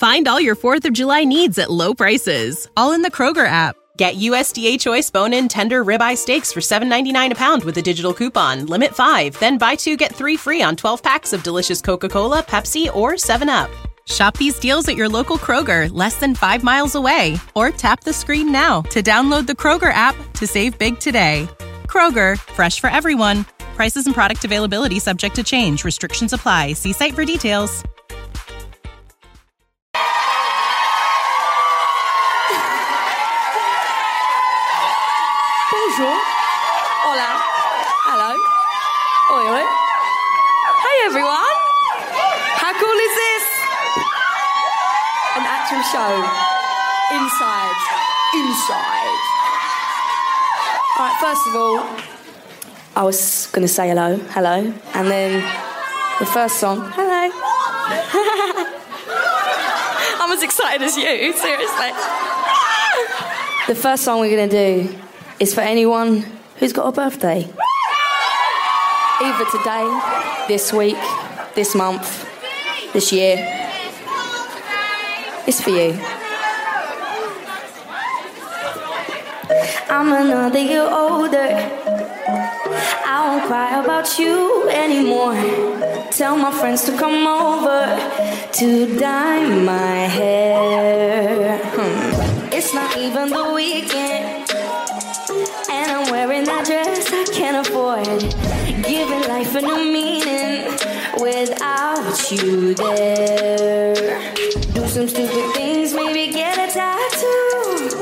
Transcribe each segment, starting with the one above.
Find all your 4th of July needs at low prices, all in the Kroger app. Get USDA Choice bone-in tender ribeye steaks for $7.99 a pound with a digital coupon. Limit 5. Then buy 2, get 3 free on 12 packs of delicious Coca-Cola, Pepsi, or 7-Up. Shop these deals at your local Kroger, less than 5 miles away. Or tap the screen now to download the Kroger app to save big today. Kroger, fresh for everyone. Prices and product availability subject to change. Restrictions apply. See site for details. Bonjour. Hola. Hello. Oi, oi. Hey, everyone. How cool is this? An actual show. Inside. All right, first of all, I was going to say hello. And then the first song, hello. I'm as excited as you, seriously. The first song we're going to do is for anyone who's got a birthday. Either today, this week, this month, this year. It's for you. I'm another year older. I won't cry about you anymore. Tell my friends to come over to dye my hair. It's not even the weekend, and I'm wearing that dress I can't afford. Giving life a new meaning without you there. Do some stupid things, maybe get a tattoo.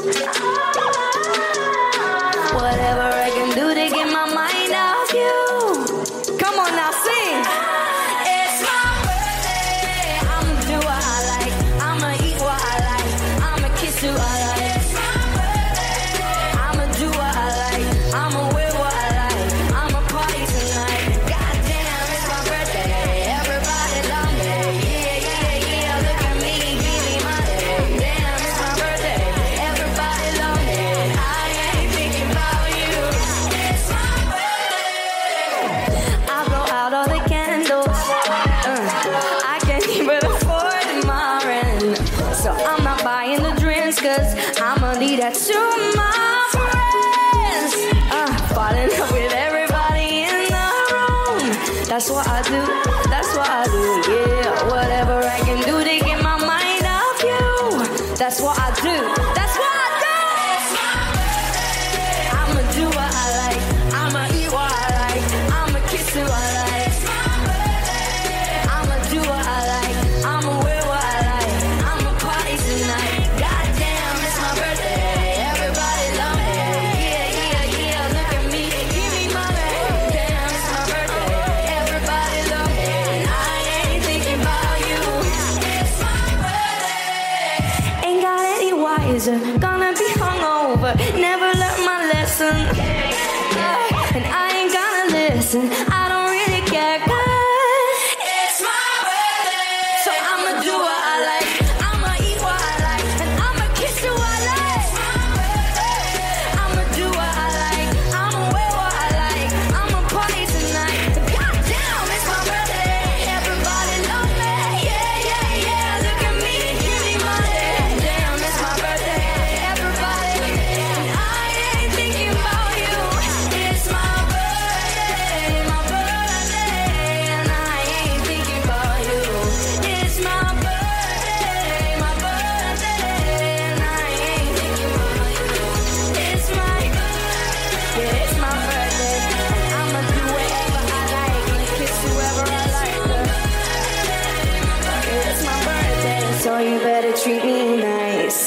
Whatever I can do to get my mind off you. Come on now, sing. It's my birthday. I'ma do what I like. I'ma eat what I like. I'ma kiss who I like. It's my birthday. I'ma do what I like. I'ma wear what I like. I'ma party tonight. Goddamn, it's my birthday. Everybody love me. Yeah. Look at me, give me money. Damn, it's my birthday. Everybody love me. I ain't thinking about you. It's my birthday. I blow out all the candles. I can't even afford my rent. So I'm not buying the drinks, cause I'ma leave that to my friends. Fall in love with everybody in the room. That's what I do, yeah. Whatever I can do to get my mind off you. That's what I do. I'ma do what I like. I'ma eat what I like. I'ma kiss who I like. I'ma do what I like. I'ma wear what I like. I'ma party tonight. Goddamn, it's my birthday. Everybody love me. Yeah. Look at me, give me money. Damn, it's my birthday. Everybody love me. I ain't thinking about you. It's my birthday. Ain't got any wiser. Gonna be hungover. Never learned my lesson. And I ain't gonna listen. I don't really care, 'cause it's my birthday. So I'ma do what I like. I'ma eat what I like. And I'ma kiss who I like. I'ma do what I like. I'ma wear what I like. I'ma party tonight. Goddamn, it's my birthday. Everybody love me. Yeah. Look at me, give me money. Damn, it's my birthday. Everybody, and I ain't thinking about you. It's my birthday, and I ain't thinking about you. It's my birthday, and I ain't thinking about you. It's my birthday, and I'ma do whatever I like and kiss whoever I like. It's my birthday, so you better treat me nice.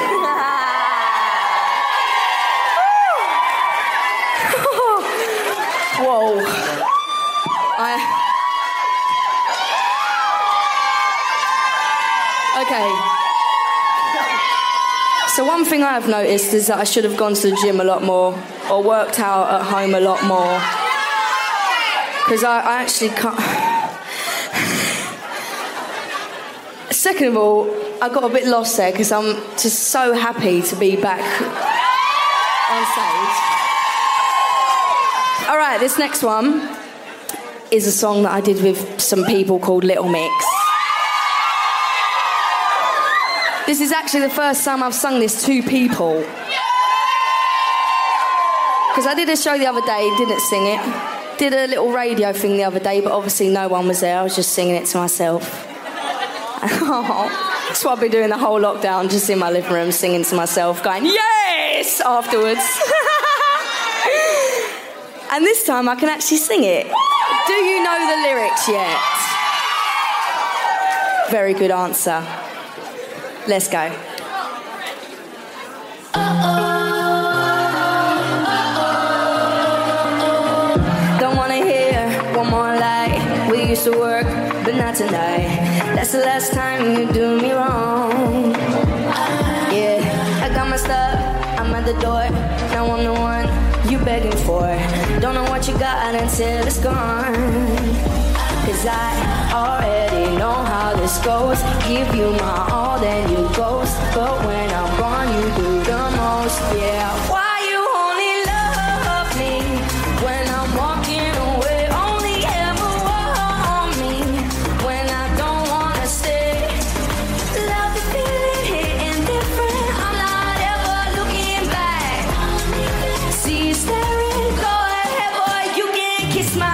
Whoa. Okay. So one thing I've noticed is that I should have gone to the gym a lot more or worked out at home a lot more. Because I actually can't... Second of all, I got a bit lost there because I'm just so happy to be back on stage. All right, this next one is a song that I did with some people called Little Mix. This is actually the first time I've sung this to people. Because I did a show the other day, didn't sing it. Did a little radio thing the other day, but obviously no one was there. I was just singing it to myself. That's what I've been doing the whole lockdown, just in my living room, singing to myself, going, yes, afterwards. And this time I can actually sing it. Do you know the lyrics yet? Very good answer. Let's go. Don't wanna hear one more lie. We used to work, but not tonight. That's the last time you do me wrong. Yeah, I got my stuff, I'm at the door. Now I'm the one you begging for. Don't know what you got until it's gone. Cause I already know how this goes. Give you my all, then you ghost. But when I'm gone, you do the most. Yeah, why you only love me when I'm walking away? Only ever want me when I don't wanna stay. Love the feeling hitting different. I'm not ever looking back. See you staring, go ahead, boy, you can kiss my.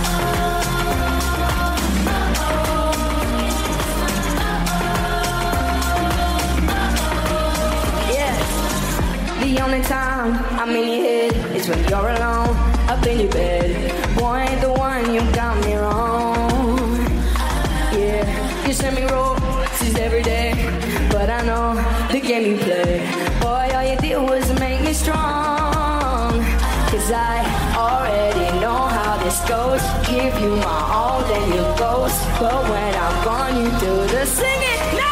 The only time I'm in your head is when you're alone, up in your bed. Boy, ain't the one, you got me wrong. Yeah, you send me roses every day, but I know the game you play. Boy, all you did was make me strong. Cause I already know how this goes. Give you my all, then you ghost. But when I'm gone, you do the singing now.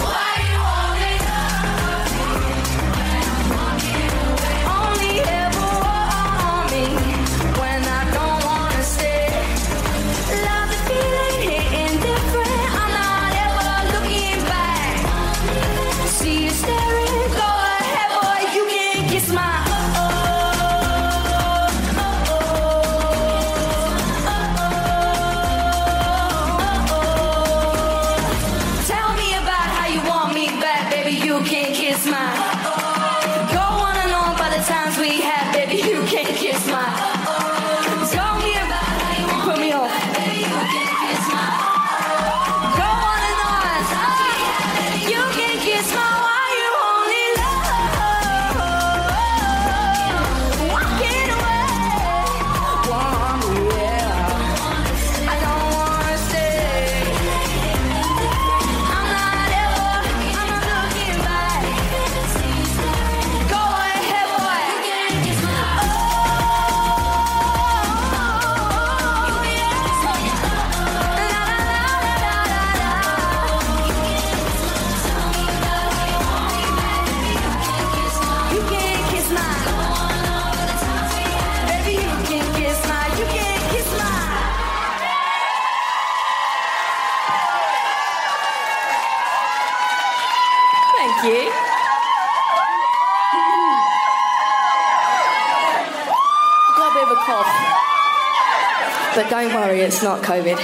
But don't worry, it's not COVID.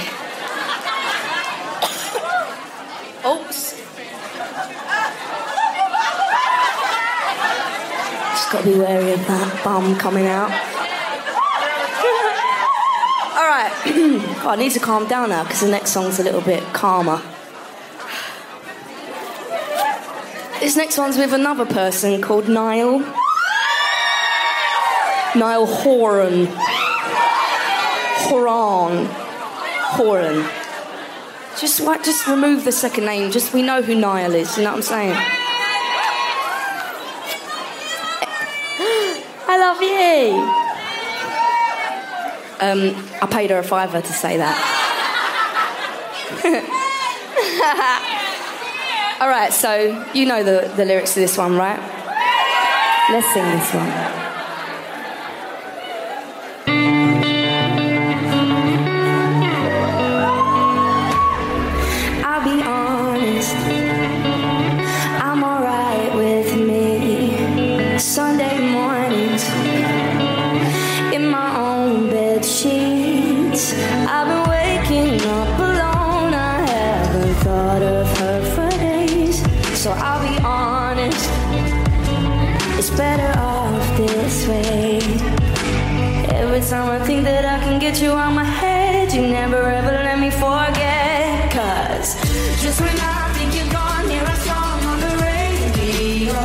Oops. Just got to be wary of that bum coming out. All right. God, I need to calm down now because the next song's a little bit calmer. This next one's with another person called Niall. Niall Horan. Horan. Just remove the second name. Just we know who Niall is. You know what I'm saying? I love you. I paid her a £5 to say that. All right, so you know the lyrics to this one, right? Let's sing this one. Sunday mornings in my own bed sheets. I've been waking up alone. I haven't thought of her for days, so I'll be It's better off this way. Every time I think that I can get you out my head, you never ever let me forget. 'Cause just when I think you're gone, hear a song on the radio.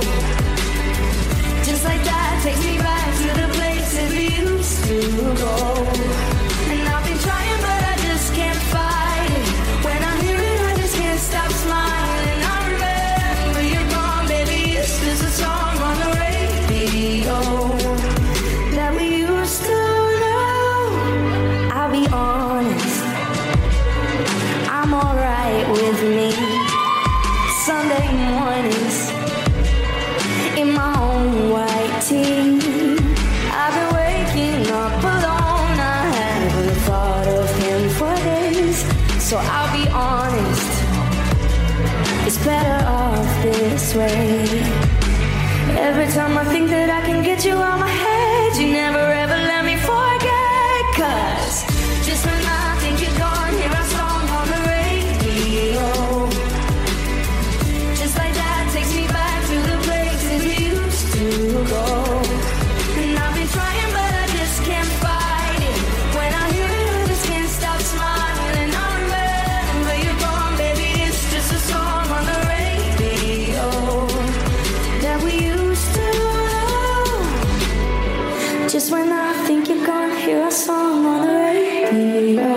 Just like that, takes me back to the places we used to go. And I've been trying, but I just can't fight it. When I hear it, I just can't stop smiling. I remember you're gone, baby. It's just a song on the radio that we used to know. I'll be honest, I'm alright with me. Sunday mornings in my own white tee. I've been waking up alone. I haven't thought of him for days. So I'll be honest, it's better off this way. Every time I think that I can get you out my head, you never ever let me forget. 'Cause just when I think you're gone, hear a song on the radio. Just like that, takes me back to the places we used to go. And I've been trying, but I just can't fight it. When I hear it, I just can't stop smiling. I remember you're gone, baby. It's just a song on the radio that we used to know. Just when I think you're gone, hear a song on the radio.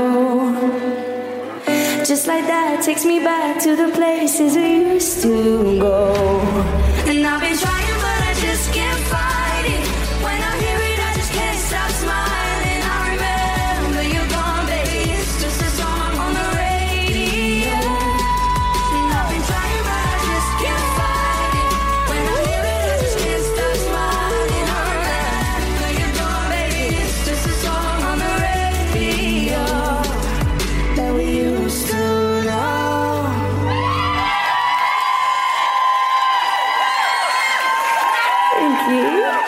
Just like that, takes me back to the places we used to go. And I've been trying, but I just can't fight it. When I hear it, I just can't stop smiling. I remember you're gone, baby. It's just a song on the radio. And I've been trying, but I just can't fight it. When I hear it, I just can't stop smiling. I remember you're gone, baby. It's just a song on the radio that we used to know. Thank you.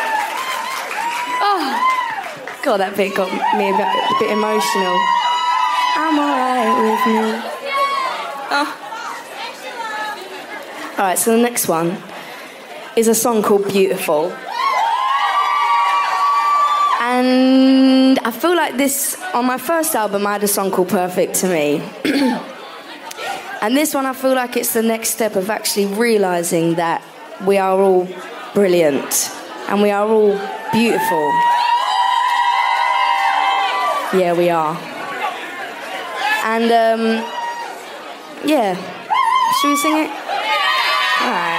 Oh, God, that bit got me a bit emotional. I'm alright with me. Oh. Alright, so the next one is a song called Beautiful. And I feel like this, on my first album, I had a song called Perfect to Me. And this one, I feel like it's the next step of actually realising that we are all brilliant and we are all beautiful. Yeah, we are. And, yeah. Should we sing it? All right.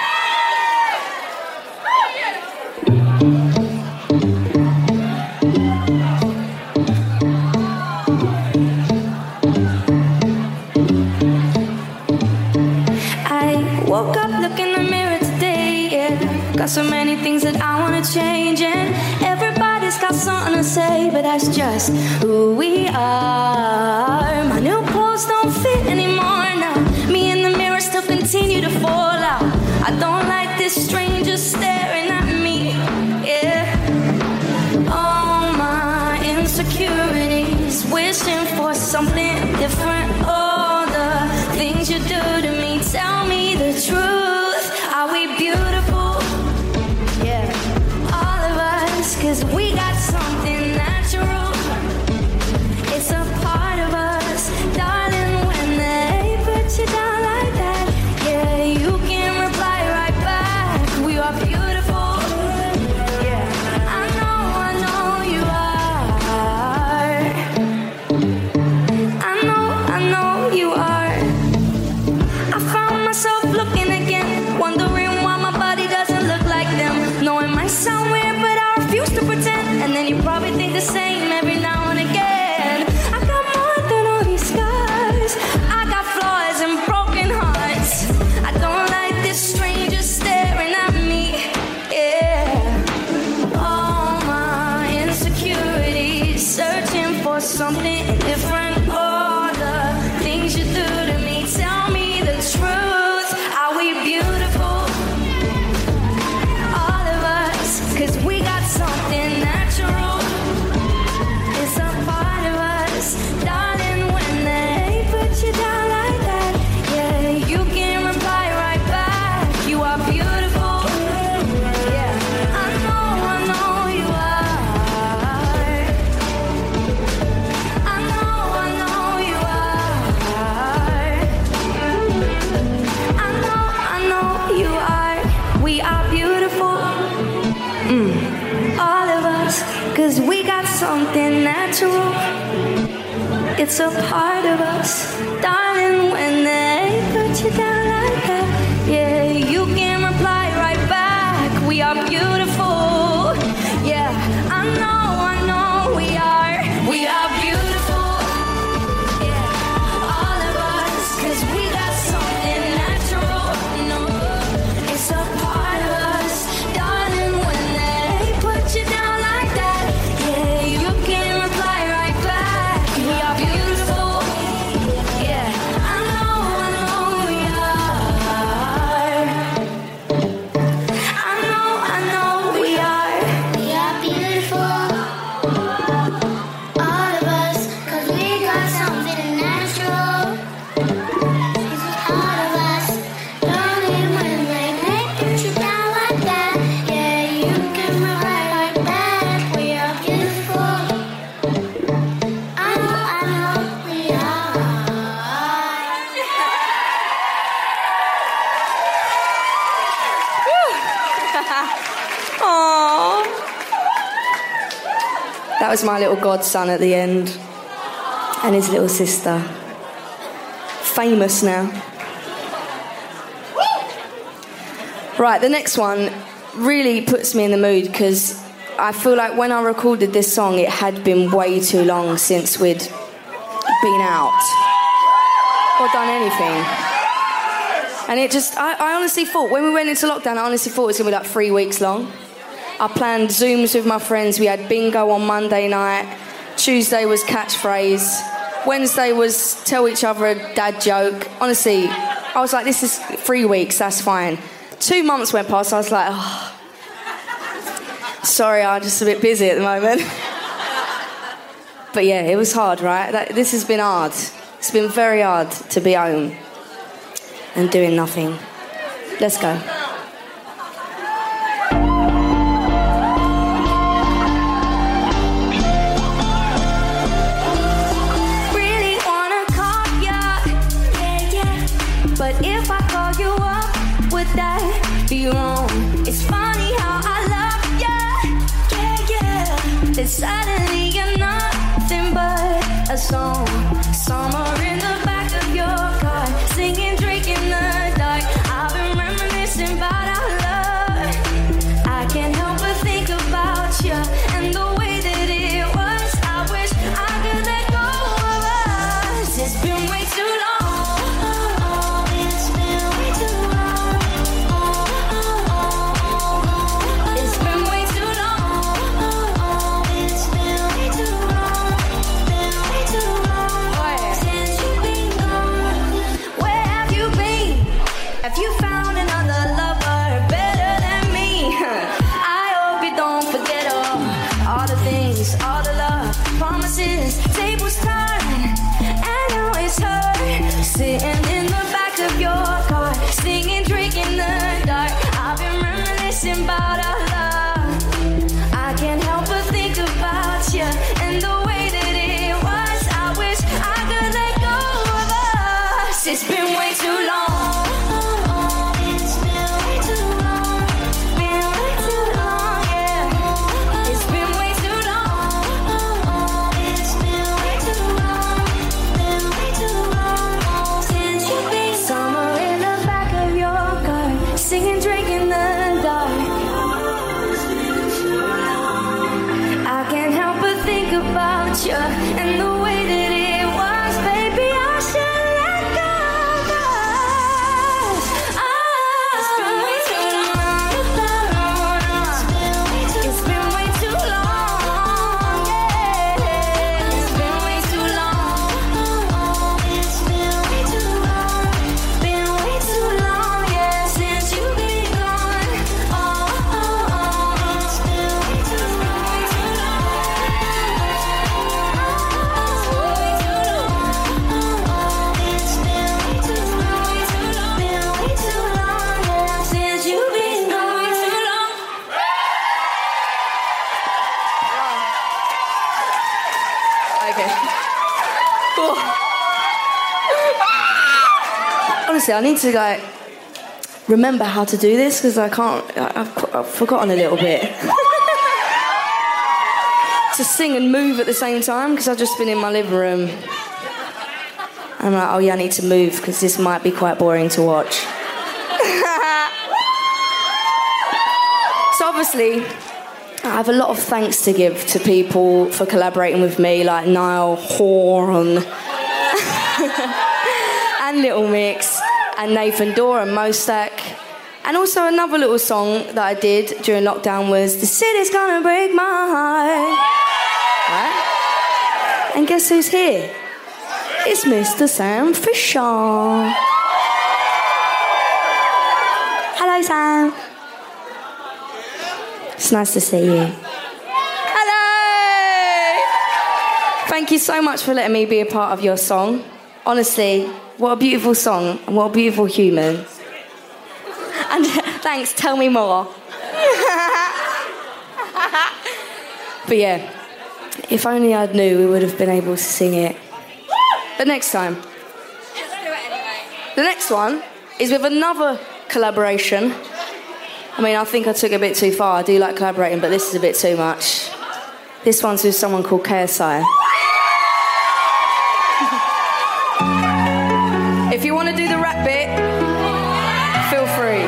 Woke up, look in the mirror today, yeah. Got so many things that I wanna change, and everybody's got something to say, but that's just who we are. My new clothes don't fit anymore now. Me in the mirror still continue to fall out. I don't like this stranger staring at me, yeah. All my insecurities, wishing for something different. All the things you do to me, tell me the truth. Are we beautiful? Yeah, all of us, 'cause we got something natural. It's a part of us, darling. When they put you down like that, yeah, you can reply right back. We are beautiful. Yeah, I know you are. I know you are. I found myself looking again 'cause we got something natural. It's a part of us, darling, when they put you down like that. Yeah, you can reply right back. We are beautiful. Yeah, I know we are. We are beautiful. Yeah, all of us, 'cause we got something natural. No, it's a part of us, darling, when they put you down like that. Yeah, you can reply right back. We are beautiful. Yeah, I know we are. I know we are. We are beautiful, all of us, 'cause we got something natural. It's a part of us, darling, when they put you down like that. Yeah, you can reply right back. We are beautiful. I know we are. Aww. That was my little godson at the end, and his little sister. Famous now. Right, the next one really puts me in the mood because I feel like when I recorded this song, it had been way too long since we'd been out or done anything. And it just, I honestly thought, when we went into lockdown, I honestly thought it was going to be like 3 weeks long. I planned Zooms with my friends. We had bingo on Monday night. Tuesday was catchphrase. Wednesday was tell each other a dad joke. Honestly, I was like, this is 3 weeks, that's fine. 2 months went past, I was like, oh, sorry, I'm just a bit busy at the moment. But yeah, it was hard, right? This has been hard. It's been very hard to be home and doing nothing. Let's go. Really wanna call ya, yeah. But if I call you up, would that be wrong? It's funny how I love ya, yeah. It's suddenly you're nothing but a song. Somewhere in the back of your car, singing, drinking the dark. I've been reminiscing about our love. I can't help but think about you and the way that it was. I wish I could let go of us. It's been way too long. It's been way too long. It's been way too long. It's been way too long. Been way too long since you've been gone. Where have you been? Have you found another lover better than me? I hope you don't forget all the things, all the love, promises, tables turned, and now it's her sitting in the back of your car, singing, drinking the dark. I've been reminiscing about our love. I can't help but think about you and the way that it was. I wish I could let go of us. It's been way too long. It's been way too long. Been way too long, yeah. It's been way too long. It's been way too long. Been way too long since you've been somewhere in the back of your car, singing, drinking the dark. I can't help but think about you and the way that it was, baby. I should let go of us. It's been way too long. It's been way too long. Yeah, it's been way too long. It's been way too long. Been way too long, yeah, since you've been gone. It's been way too long. It's been way too long. Been way too long, yeah, since you've been gone. Way too long. Okay. Honestly, I need to remember how to do this because I can't. I've forgotten a little bit. to sing and move at the same time because I've just been in my living room. I'm like, oh yeah, I need to move because this might be quite boring to watch. So obviously, I have a lot of thanks to give to people for collaborating with me, like Niall Horan and Little Mix and Nathan Dorr and Mostak. And also another little song that I did during lockdown was The City's Gonna Break My Heart. Right? And guess who's here? It's Mr. Sam Fisher. Hello, Sam. It's nice to see you. Hello! Thank you so much for letting me be a part of your song. Honestly, what a beautiful song and what a beautiful human. And thanks, tell me more. But yeah, if only I knew we would have been able to sing it. But next time. The next one is with another collaboration. I mean, I think I took it a bit too far. I do like collaborating, but this is a bit too much. This one's with someone called KSI. If you want to do the rap bit, feel free.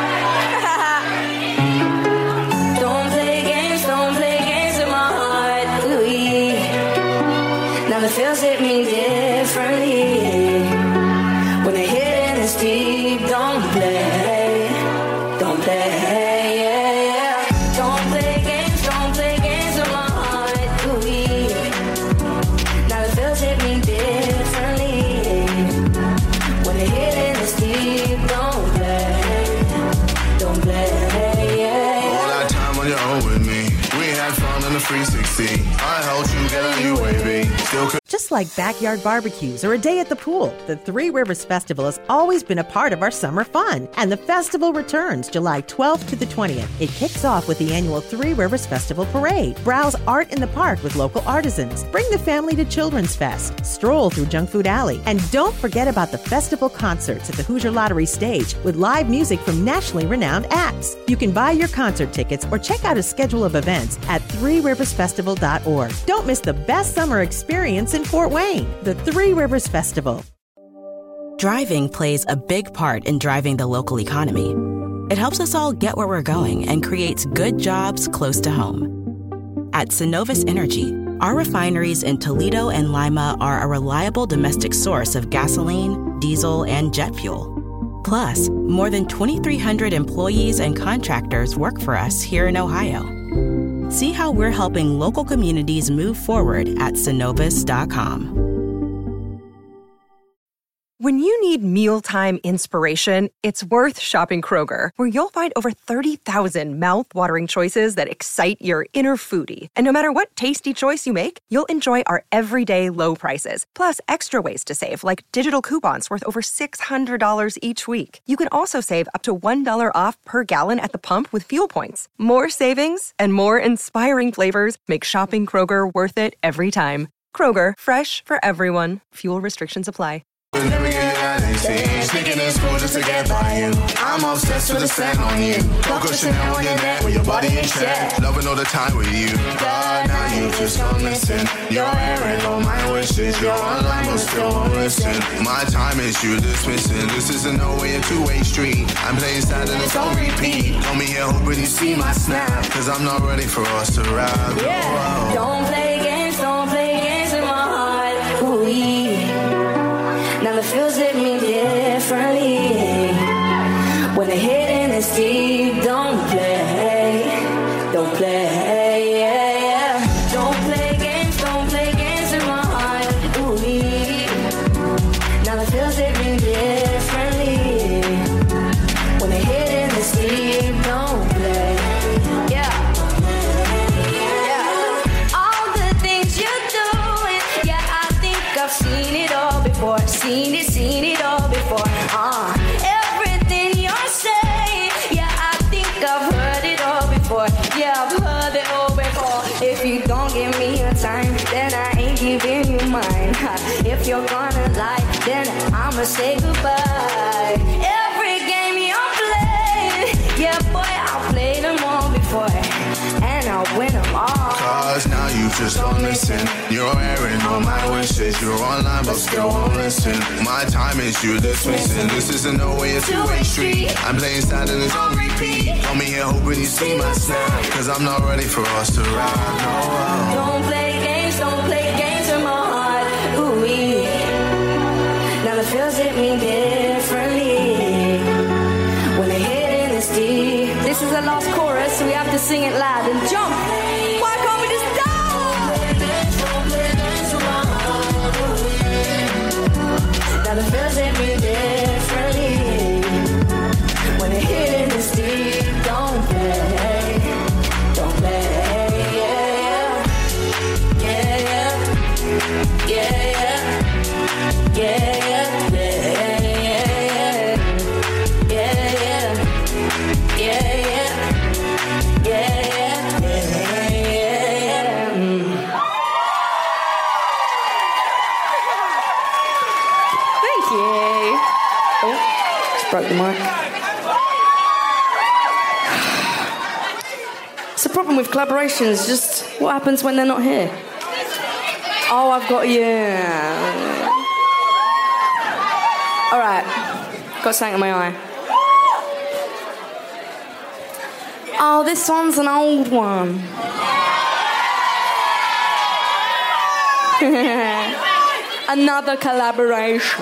Don't play games with my heart. Ooh, yeah. Now the feels hit me differently. When the hidden is deep, don't play, yeah, yeah. Don't play games with my heart. Ooh, yeah. Now the feels hit me differently. When the hidden is deep, don't play, yeah. All that time on your own with me. We had fun on the 360. I helped you get a new wavy. Still could. Just like backyard barbecues or a day at the pool, the Three Rivers Festival has always been a part of our summer fun. And the festival returns July 12th to the 20th. It kicks off with the annual Three Rivers Festival Parade. Browse art in the park with local artisans. Bring the family to Children's Fest. Stroll through Junk Food Alley. And don't forget about the festival concerts at the Hoosier Lottery stage with live music from nationally renowned acts. You can buy your concert tickets or check out a schedule of events at threeriversfestival.org. Don't miss the best summer experience in Fort Wayne, the Three Rivers Festival. Driving plays a big part in driving the local economy. It helps us all get where we're going and creates good jobs close to home. At Synovus Energy, our refineries in Toledo and Lima are a reliable domestic source of gasoline, diesel, and jet fuel. Plus, more than 2,300 employees and contractors work for us here in Ohio. See how we're helping local communities move forward at Synovus.com. When you need mealtime inspiration, it's worth shopping Kroger, where you'll find over 30,000 mouth-watering choices that excite your inner foodie. And no matter what tasty choice you make, you'll enjoy our everyday low prices, plus extra ways to save, like digital coupons worth over $600 each week. You can also save up to $1 off per gallon at the pump with fuel points. More savings and more inspiring flavors make shopping Kroger worth it every time. Kroger, fresh for everyone. Fuel restrictions apply. Never get out of sneaking in school just to get by you. I'm obsessed with the scent on you. Coco Chanel on your neck with your body in check. Loving all the time with you. God, now you just gone missing. You're airing all my wishes. You're online but still won't listen. My time is you dismissing. This isn't no way a two-way street. I'm playing sad and it's on repeat. Call me here hoping you see my snap. Cause I'm not ready for us to rap. Yeah. Don't play games with my heart. Ooh, yeah. Now the feels hit me differently. When the hidden is deep, don't play, yeah, yeah. Don't play games with my heart. Ooh, yeah. Now the feels hit me differently. When the hidden is deep, don't play, yeah. All the things you're doing, yeah, I think I've seen it all before. Seen it all before. Everything you're saying, yeah, I think I've heard it all before. Yeah, I've heard it all before. If you don't give me your time, then I ain't giving you mine. If you're gonna lie, then I'ma say goodbye. Every game you're playing, yeah, boy, I've played them all before, and I'll win them all. Cause now you you just don't listen. You're airing all my wishes. You're online but still won't listen. My time is you dismissing. This isn't no way, a two-way street. I'm playing sad and it's on repeat. Come here hoping you see my snap, cause I'm not ready for us to ride. No, don't play games with my heart. Ooh-wee. Now the feels hit me differently when the hit is deep. This is the last chorus, so we have to sing it loud and jump. Why can't we just dance? Now the feels hit me differently when the hit is deep. Don't play, don't play. Broke the mic. It's the problem with collaborations, just what happens when they're not here. Oh, I've got you. All right, got something in my eye. Oh, this one's an old one. Another collaboration.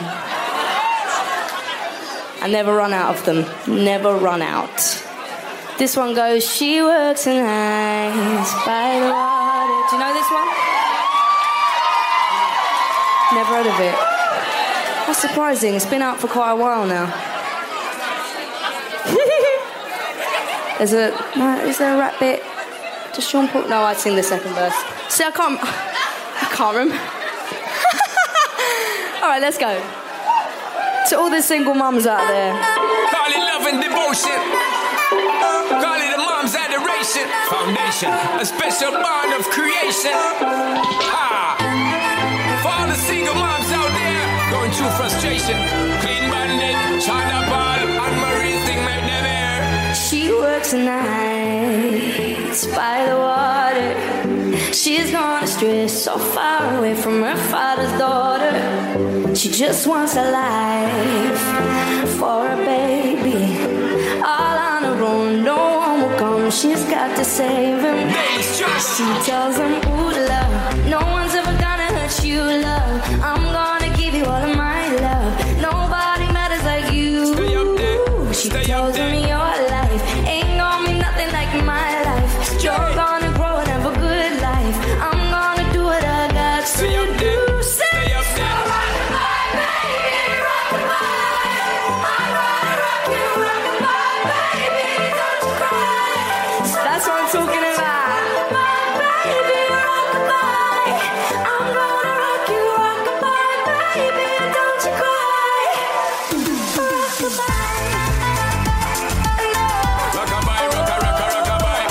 I never run out of them. Never run out. This one goes, she works in eyes by the water. Do you know this one? Never heard of it. That's surprising. It's been out for quite a while now. Is there a rap bit? Does Sean Paul? No, I'd sing the second verse. See, I can't remember. All right, let's go. To all the single mums out there. Call it love and devotion. Call it a mom's adoration. Foundation, a special bond of creation. For all the single moms out there going through frustration. Clean Bandit, China Paul, and Marie thing make them air. She works nights by the water. She's gone astray, so far away from her father's daughter. She just wants a life for a baby. All on her own, no one will come. She's got to save him. She tells him, ooh, love, no one's ever gonna hurt you, love. I'm gonna give you all of my love. Nobody matters like you. Stay up there. She tells him your life ain't gonna be nothing like my life. You're gonna grow and have a good life. I'm gonna do what I got to Stay up there. do. Stay up there. That's what I'm talking about. Baby, rock-a-bye. I'm gonna rock you, rock-a-bye, baby, don't you cry. Rock-a-bye. Rock-a-bye, rock-a-rock-a, rock-a-bye.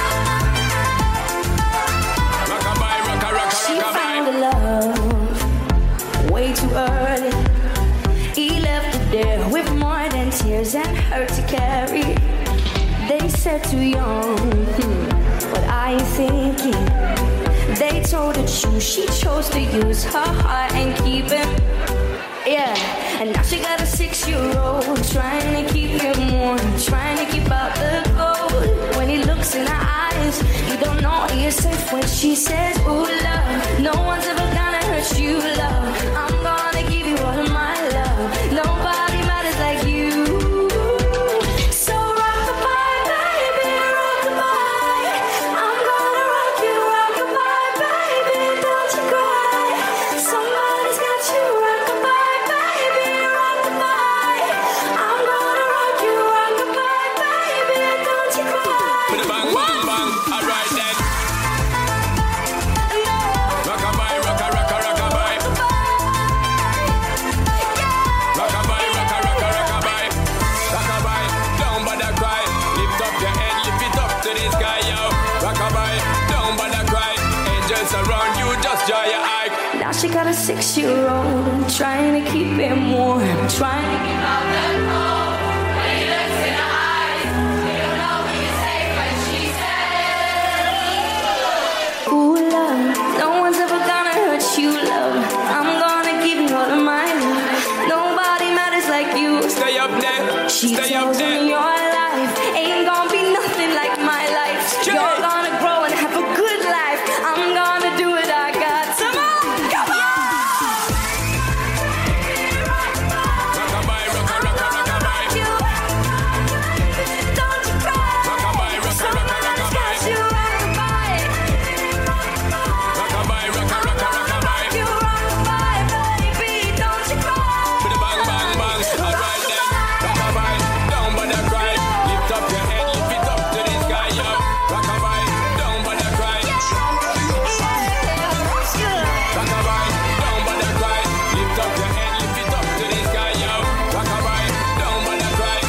Rock-a-bye, rock-a-rock-a, She rock-a-bye. found a love way too early. He left her there with more than tears and hurt to carry. They said too young, what are you thinking? They told her true, she chose to use her heart and keep him. Yeah, and now she got a 6-year-old trying to keep him warm, trying to keep out the cold. When he looks in her eyes, you don't know he is safe when she says, ooh, love, no one's ever gonna hurt you, love. I'm gonna give you all of my love. Nobody matters like you. So rock-a-bye, baby, rock-a-bye. I'm gonna rock you, rock-a-bye, baby, don't you cry. Somebody's got you, rock-a-bye, baby, rock-a-bye. I'm gonna rock you, rock-a-bye, baby, don't you cry. With a bang, bang, bang. All right then. Rock-a-bye, rock-a-rock-a, rock-a-bye. Rock-a-bye, rock-a-rock-a, rock-a-bye. Rock-a-bye, don't bother cry. Lift up your head, lift it up to the sky, yo. Rock-a-bye, don't bother cry. Angels around you, just dry your eye. Now she got a 6-year-old trying to keep him warm, trying to keep out the cold. When he looks in her eyes, you know he's safe when she says, ooh, love, She Stay up tells there. me your life ain't gonna be nothing like my life. Straight. You're gonna grow and have a good life. I'm gonna do what I got. Come on, come on. Rockabye, rockabye. You, don't you cry. Rockabye, Someone else got you. Rockabye. rockabye, rockabye. You rockabye, baby. Don't you cry. With a bang, bang, bang. Alright then. Rockabye, don't bother cry. Lift up your head, lift it up to the sky, yo. Rockabye, don't bother cry. Rockabye, don't bother cry. Lift up your head, lift it up to the sky, yo. Rockabye, don't bother cry.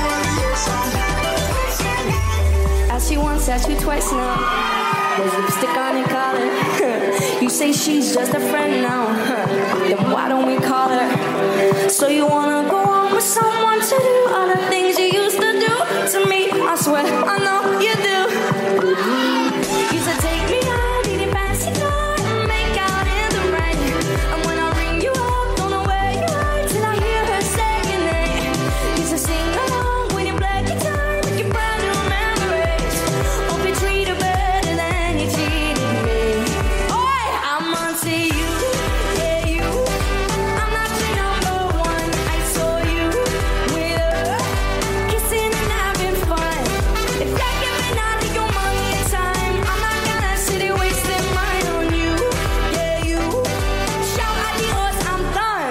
Asked you once, asked you twice now. There's lipstick on your collar. You say she's just a friend now. Then why don't we call her? So you wanna go on with someone to do all the things you used to do to me? I swear, I know you do. You said take me out in your fancy car and make out in the rain. And when I ring you up, don't know where you are till I hear her say your name. You said sing along when you play guitar, make your brand new memories. Hope you treat her better than you treated me. Oi, I'm onto you, yeah you. I'm not your number one. I saw you with her, kissing and having fun. If that give me none of your money and time, I'm not gonna sit here wasting mine on you, yeah you. Shout adios, I'm done.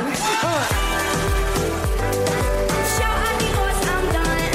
Shout adios, I'm done.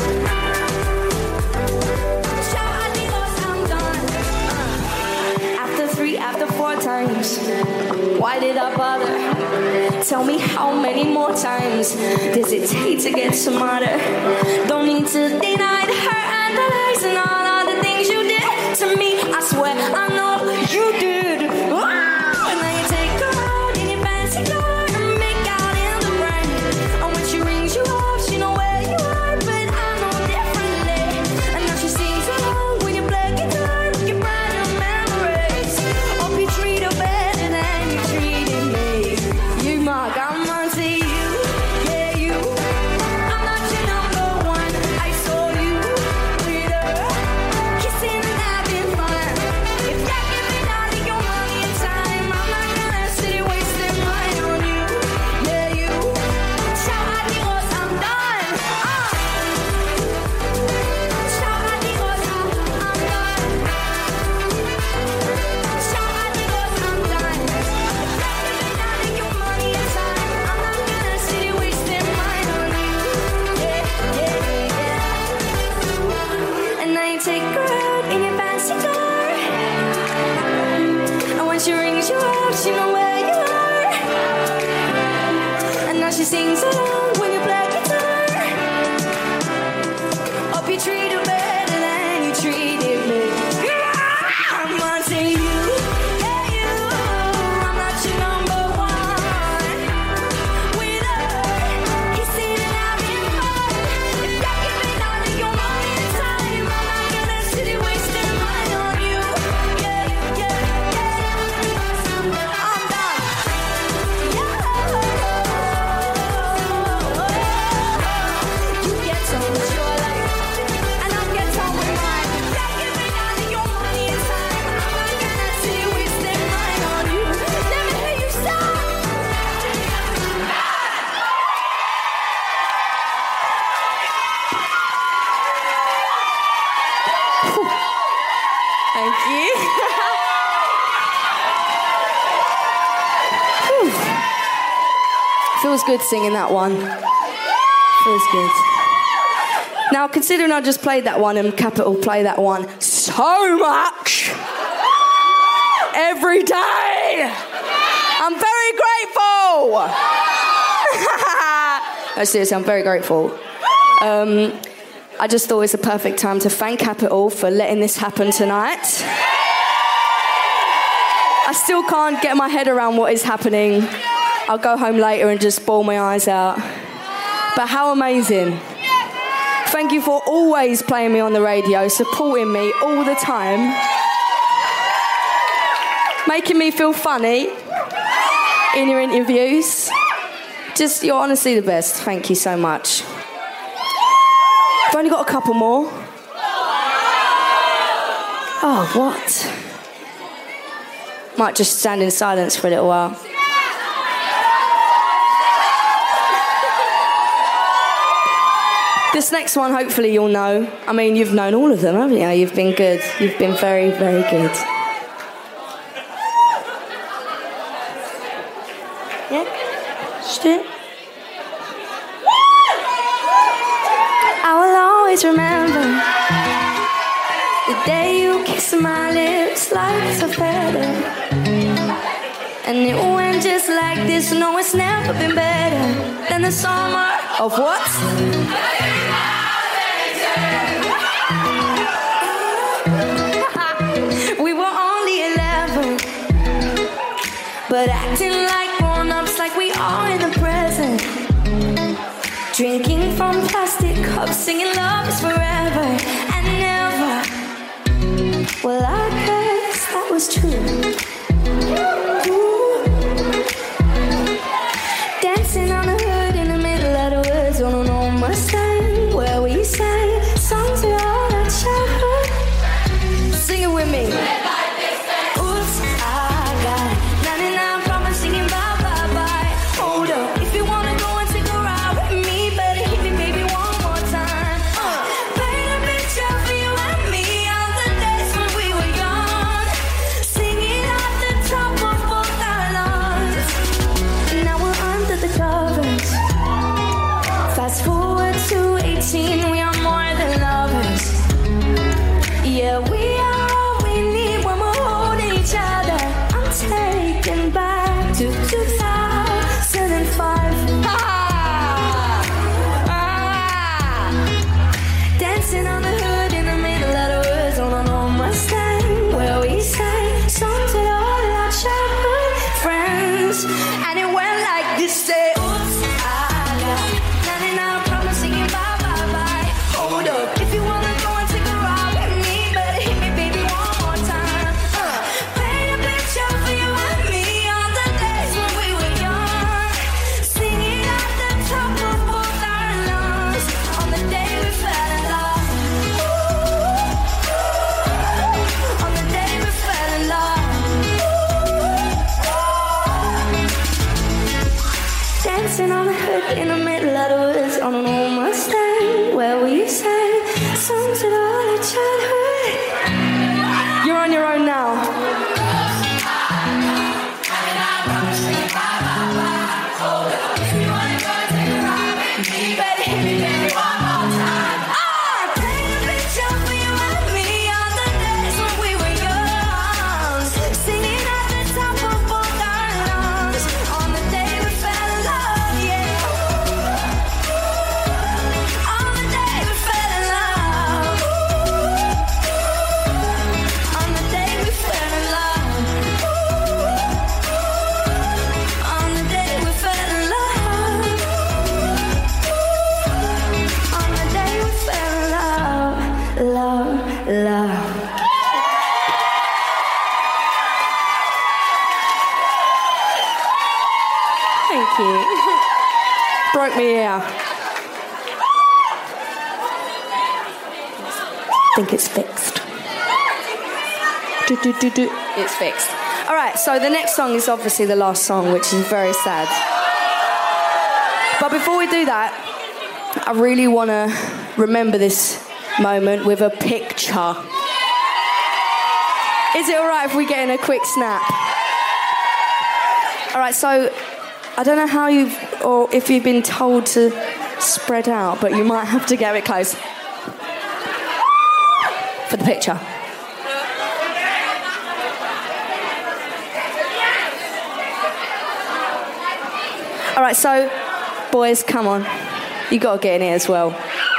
Shout adios, I'm done. After 3, after 4 times, why did I bother? Tell me how many more times does it take to get smarter? Don't need to deny the hurt and the lies and all of the things you did to me. I swear I know you did. And now you take her out in your fancy car and make out in the rain. And when she rings you up, she know where you are, but I know differently. And now she sings along when you play guitar, with your brand new memories. Hope you treat her better than you treated me. You Mark, I'm onto you, yeah you. I'm not your number one. I saw you with her, kissing and having fun. If that give me none of your money and time, I'm not gonna sit here wasting mine on you, yeah you. Shout adios, I'm done. Shout adios, I'm done. Shout adios, I'm done. If that give me none of your money and time, I'm not gonna sit here wasting mine on you, yeah, yeah, yeah. And now you take her out in your fancy car, and when she rings you up, she know where you are. And now she sings along when you play guitar. Hope you treat her better than you treated me. I'm onto you, yeah you. I'm not your number one. With her, kissing and having fun. If that give me none of your money and time, I'm not gonna sit here wasting mine on you, yeah, yeah, yeah. I'm done. Yeah. You get on with your life, and I'll get on with mine. If that give me none of your money and time, I'm not gonna sit here wasting mine on you. Let me hear you stop. Thank you. Whew. Feels good singing that one. Feels good. Now, considering I just played that one and Capital play that one so much every day, I'm very grateful. No, seriously, I'm very grateful. I just thought it's a perfect time to thank Capital for letting this happen tonight. I still can't get my head around what is happening. I'll go home later and just bawl my eyes out. But how amazing. Thank you for always playing me on the radio, supporting me all the time, making me feel funny in your interviews. You're honestly the best. Thank you so much. only got a couple more. Oh, what? Might just stand in silence for a little while. This next one, hopefully you'll know. I mean, you've known all of them, haven't you? You've been good. You've been very, very good. Yeah? Just do it. I will always remember the day you kissed my lips like a feather. And it went just like this. No, it's never been better than the summer of what? We were only 11, but acting like grown-ups, like we are in the present. Drinking from plastic cups, singing love is forever and never. Well, I guess that was true. Dancing on the hood in the middle of the woods on an old Mustang, where we sang songs of all our childhood. Sing it with me. Oops, I got 99 problems singing bye bye bye. Hold up, if you wanna go and take a ride with me, better hit me, baby, one more time. Paint a picture for you and me on the days when we were young, singing at the top of both our lungs. Now we're under the covers. Fast forward to 18, we are more than lovers. Yeah, we are all we need when we're holding each other. I'm taken back to 2005. Dancing on the hood in the middle of the woods on an old Mustang, where we sang songs with all our childhood friends. And it went like this, say, oops, I got 99 problems singing bye bye bye. Hold up, if you wanna go and take a ride with me, better hit me, baby, one more time. Paint a picture for you and me on the days when we were young, singing at the top of both our lungs on the day we fell in love. On the day we fell in love. Dancing on the hood in the middle of the woods on an old Mustang, where we sang songs of all our childhood. You're on your own now. Better hit me, baby, one more time. Paint a picture for you and me on the days when we were young, singing at the top of both our lungs on the day we fell in love, yeah. On the day we fell in love. On the day we fell in love. On the day we fell in love. On the day we fell in love, love, love. Thank you. Broke me ear. Think it's fixed. Do. It's fixed. All right, so the next song is obviously the last song, which is very sad. But before we do that, I really want to remember this moment with a picture. Is it all right if we get in a quick snap? All right, so I don't know how or if you've been told to spread out, but you might have to get a bit close for the picture. All right, so boys, come on. You got to get in here as well.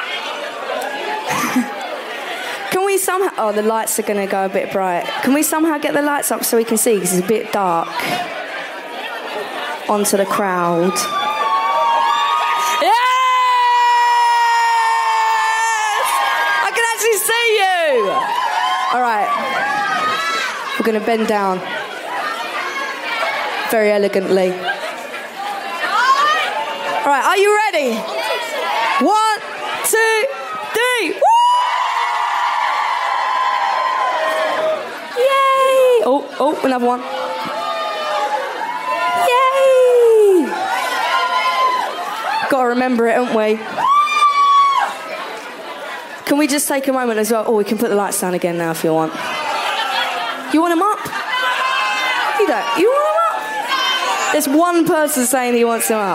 Can we somehow... Oh, the lights are going to go a bit bright. Can we somehow get the lights up so we can see? Because it's a bit dark. Onto the crowd. Yes! I can actually see you! All right. We're going to bend down. Very elegantly. All right, are you ready? 1, 2, 3. 3. Woo! Yay! Oh, another one. Yay! Gotta remember it, haven't we? Can we just take a moment as well? Oh, we can put the lights down again now if you want. You want them up? You don't. You want them up? There's one person saying he wants them up.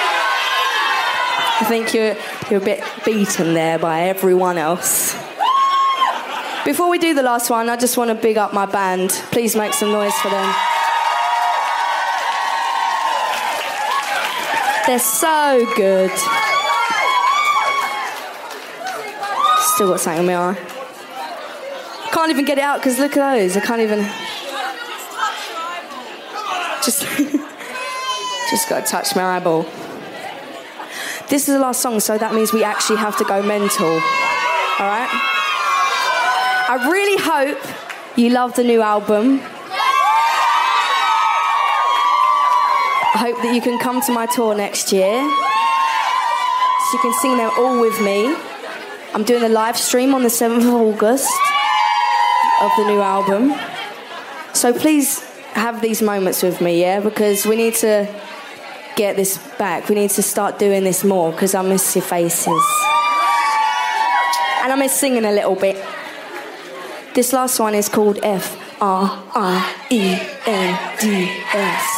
I think you're a bit beaten there by everyone else. Before we do the last one, I just want to big up my band. Please make some noise for them. They're so good. Still got something in my eye. Can't even get it out because look at those. I can't even... Just got to touch my eyeball. This is the last song, so that means we actually have to go mental. All right? I really hope you love the new album. I hope that you can come to my tour next year so you can sing them all with me. I'm doing a live stream on the 7th of August of the new album. So please have these moments with me, yeah? Because we need to get this back. We need to start doing this more because I miss your faces. And I miss singing a little bit. This last one is called Friends.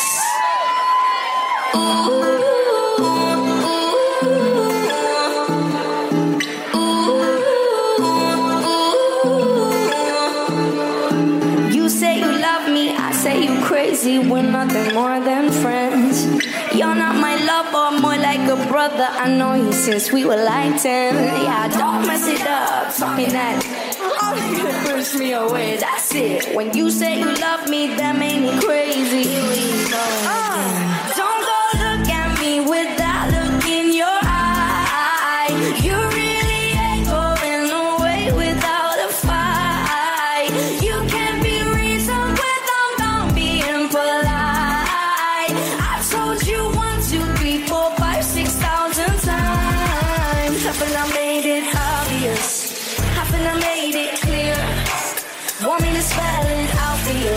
You say you love me, I say you crazy. We're nothing more than friends. You're not my lover, more like a brother. I know you since we were like 10. Yeah, don't mess it up, talking that. Only gonna push me away, that's it. When you say you love me, that made me crazy. Don't go look at me with that look in your eye. You really ain't going away without a fight. You can't be reasoned without being polite. I told you 1, 2, 3, 4, 5, 6,000 times. Haven't I made it obvious? Haven't I made it clear? Want me to spell it out for you?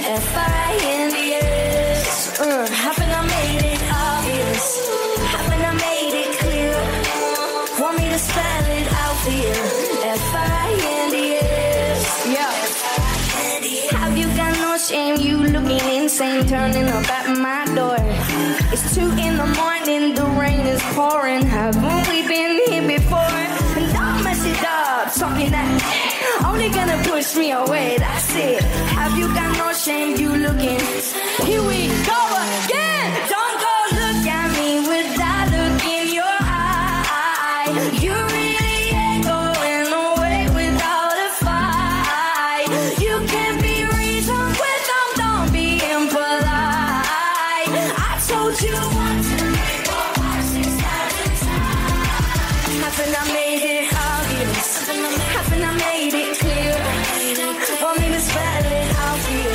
Friends. Haven't I made it obvious? Haven't I made it clear? Want me to spell it out for you? Friends. Yeah. Have you got no shame? You looking insane, turning up at my door. It's 2 in the morning, the rain is pouring. Haven't we been here before? And don't mess it up, talking that only gonna push me away, that's it. Have you got no shame? You looking. Here we go again. Don't go look at me with that look in your eye. You really ain't going away without a fight. You can't be reasoned without being polite. I told you 1, 2, 3, 4, 5, 6, 7 times. Haven't I made it obvious? Haven't I made it clear? Want me to spell it out for you?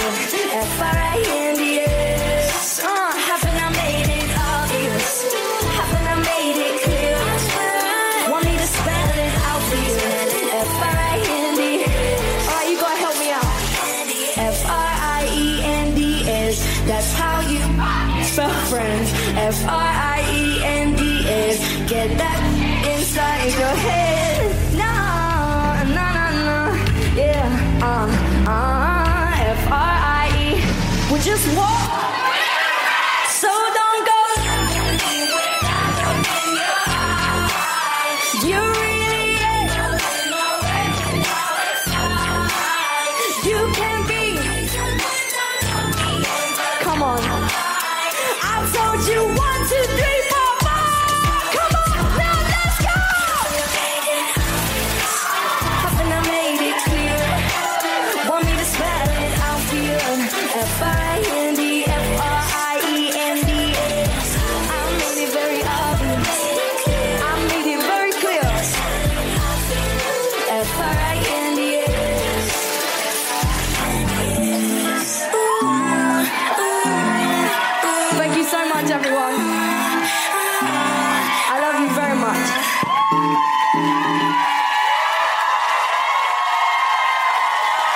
Friends. Haven't I made it obvious? Haven't I made it clear? Want me to spell it out for you? Friends. Alright, you gotta help me out. Friends. That's how you spell friends. Friends. Get that inside your head. No. Yeah. F-R-I-E. We just walk. So don't go. You really ain't. You can be. Come on. I told you 1, 2, 3, 4, 5. Come on, now let's go. Haven't I made it clear? Want me to spell it out for you? F-I-N-D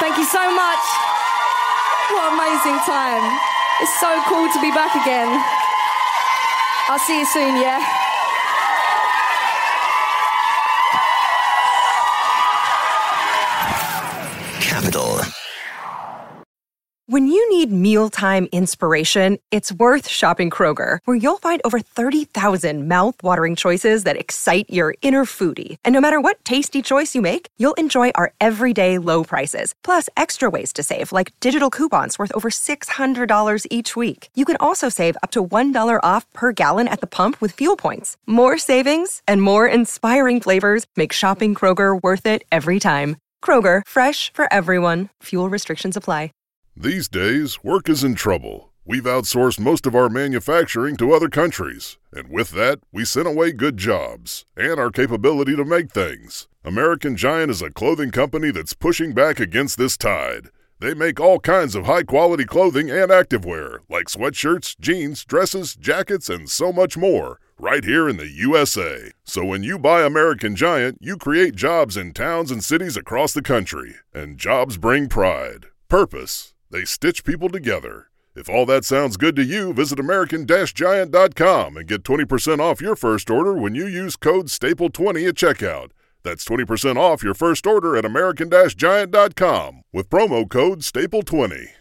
Thank you so much. What an amazing time. It's so cool to be back again. I'll see you soon, yeah? Capital. When you need mealtime inspiration, it's worth shopping Kroger, where you'll find over 30,000 mouth-watering choices that excite your inner foodie. And no matter what tasty choice you make, you'll enjoy our everyday low prices, plus extra ways to save, like digital coupons worth over $600 each week. You can also save up to $1 off per gallon at the pump with fuel points. More savings and more inspiring flavors make shopping Kroger worth it every time. Kroger, fresh for everyone. Fuel restrictions apply. These days, work is in trouble. We've outsourced most of our manufacturing to other countries, and with that, we sent away good jobs and our capability to make things. American Giant is a clothing company that's pushing back against this tide. They make all kinds of high-quality clothing and activewear, like sweatshirts, jeans, dresses, jackets, and so much more, right here in the USA. So when you buy American Giant, you create jobs in towns and cities across the country. And jobs bring pride, purpose. They stitch people together. If all that sounds good to you, visit American-Giant.com and get 20% off your first order when you use code STAPLE20 at checkout. That's 20% off your first order at American-Giant.com with promo code STAPLE20.